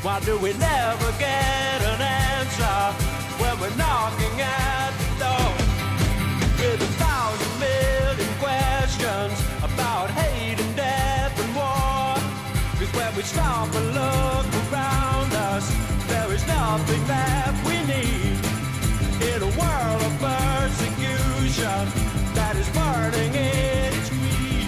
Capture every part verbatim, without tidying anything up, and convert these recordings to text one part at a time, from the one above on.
Why do we never get an answer when we're knocking at the door? With a thousand million questions about hate and death and war. Cause when we stop and look around us, there is nothing that we need. In a world of persecution that is burning its greed.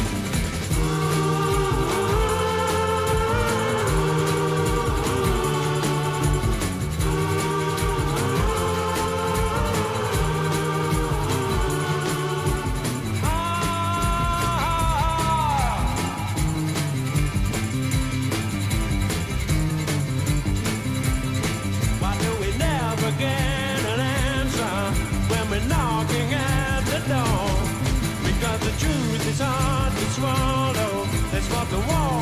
Why do we never get an answer when we're knocking at the door? Because the truth is hard to swallow. That's what the war